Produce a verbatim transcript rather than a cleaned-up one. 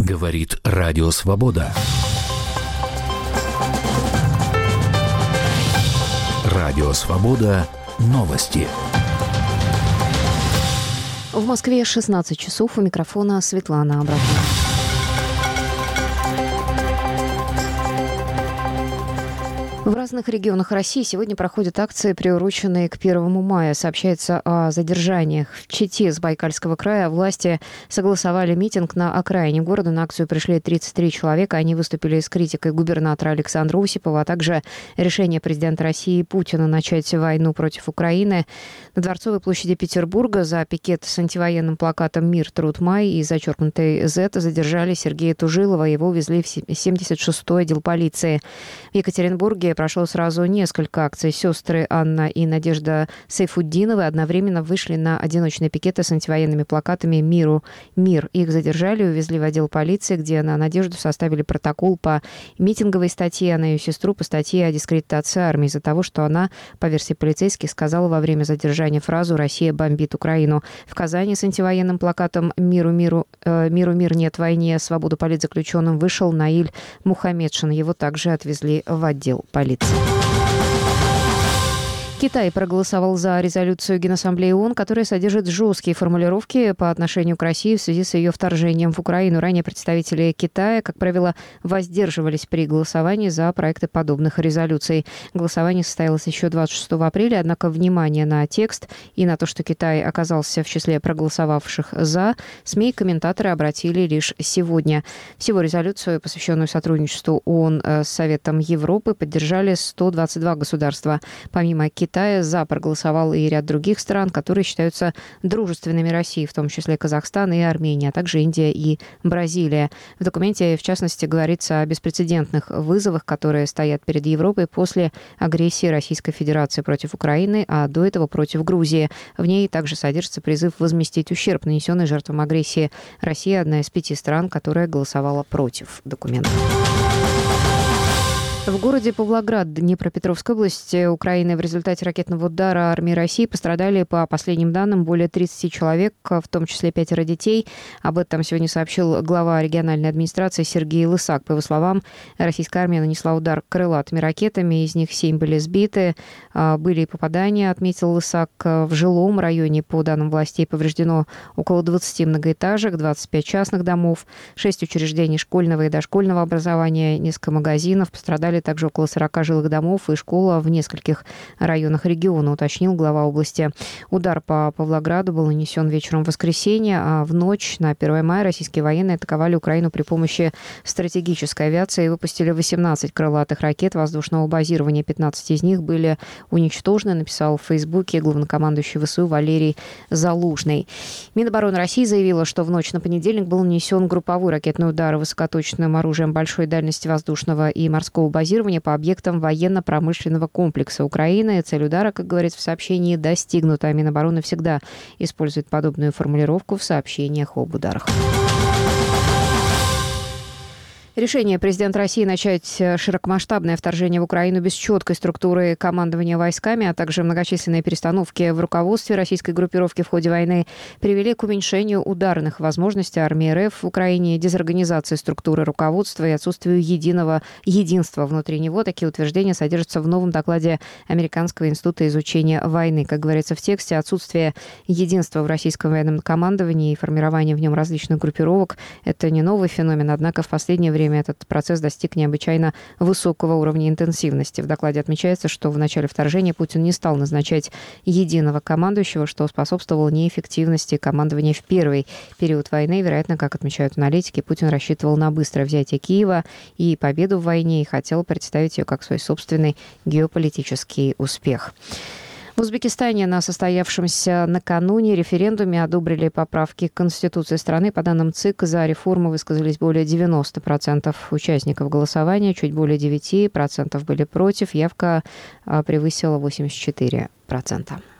Говорит Радио Свобода. Радио Свобода. Новости. В Москве шестнадцать часов. У микрофона Светлана Абрамова. В разных регионах России сегодня проходят акции, приуроченные к первому мая. Сообщается о задержаниях. В Чите Забайкальского края власти согласовали митинг на окраине города. На акцию пришли тридцать три человека. Они выступили с критикой губернатора Александра Осипова, а также решение президента России Путина начать войну против Украины. На Дворцовой площади Петербурга за пикет с антивоенным плакатом «Мир, труд, май» и зачеркнутой «З» задержали Сергея Тужилова. Его увезли в семьдесят шестой отдел полиции. В Екатеринбурге прошло сразу несколько акций. Сестры Анна и Надежда Сайфуддиновы одновременно вышли на одиночные пикеты с антивоенными плакатами «Миру, мир». Их задержали и увезли в отдел полиции, где на Надежду составили протокол по митинговой статье, а на ее сестру по статье о дискредитации армии из-за того, что она, по версии полицейских, сказала во время задержания фразу «Россия бомбит Украину». В Казани с антивоенным плакатом «Миру, миру, э, миру, мир, нет войне, свободу политзаключенным» вышел Наиль Мухаммедшин. Его также отвезли в отдел полиции. Китай проголосовал за резолюцию Генассамблеи ООН, которая содержит жесткие формулировки по отношению к России в связи с ее вторжением в Украину. Ранее представители Китая, как правило, воздерживались при голосовании за проекты подобных резолюций. Голосование состоялось еще двадцать шестого апреля, однако внимание на текст и на то, что Китай оказался в числе проголосовавших «за», СМИ и комментаторы обратили лишь сегодня. Всего резолюцию, посвященную сотрудничеству ООН с Советом Европы, поддержали сто двадцать два государства. Помимо Китая, Китая «за» проголосовал и ряд других стран, которые считаются дружественными России, в том числе Казахстан и Армения, а также Индия и Бразилия. В документе, в частности, говорится о беспрецедентных вызовах, которые стоят перед Европой после агрессии Российской Федерации против Украины, а до этого против Грузии. В ней также содержится призыв возместить ущерб, нанесенный жертвам агрессии. Россия – одна из пяти стран, которая голосовала против документа. В городе Павлоград Днепропетровской области Украины в результате ракетного удара армии России пострадали, по последним данным, более тридцати человек, в том числе пятеро детей. Об этом сегодня сообщил глава региональной администрации Сергей Лысак. По его словам, российская армия нанесла удар крылатыми ракетами, из них семь были сбиты. Были и попадания, отметил Лысак. В жилом районе, по данным властей, повреждено около двадцати многоэтажек, двадцать пять частных домов, шесть учреждений школьного и дошкольного образования, несколько магазинов. Пострадали также около сорока жилых домов и школа в нескольких районах региона, уточнил глава области. Удар по Павлограду был нанесен вечером в воскресенье, а в ночь на первое мая российские военные атаковали Украину при помощи стратегической авиации и выпустили восемнадцать крылатых ракет воздушного базирования. пятнадцать из них были уничтожены, написал в Фейсбуке главнокомандующий ВСУ Валерий Залужный. Минобороны России заявила, что в ночь на понедельник был нанесен групповой ракетный удар высокоточным оружием большой дальности воздушного и морского базирования по объектам военно-промышленного комплекса Украины. Цель удара, как говорится в сообщении, достигнута. Минобороны всегда использует подобную формулировку в сообщениях об ударах. Решение президента России начать широкомасштабное вторжение в Украину без четкой структуры командования войсками, а также многочисленные перестановки в руководстве российской группировки в ходе войны привели к уменьшению ударных возможностей армии РФ в Украине, дезорганизации структуры руководства и отсутствию единого единства внутри него. Такие утверждения содержатся в новом докладе Американского института изучения войны. Как говорится в тексте, отсутствие единства в российском военном командовании и формирование в нем различных группировок – это не новый феномен, однако в последнее время этот процесс достиг необычайно высокого уровня интенсивности. В докладе отмечается, что в начале вторжения Путин не стал назначать единого командующего, что способствовало неэффективности командования в первый период войны. Вероятно, как отмечают аналитики, Путин рассчитывал на быстрое взятие Киева и победу в войне и хотел представить ее как свой собственный геополитический успех. В Узбекистане на состоявшемся накануне референдуме одобрили поправки к Конституции страны. По данным ЦИК, за реформу высказались более девяноста процентов участников голосования, чуть более девяти процентов были против, явка превысила восемьдесят четыре процента.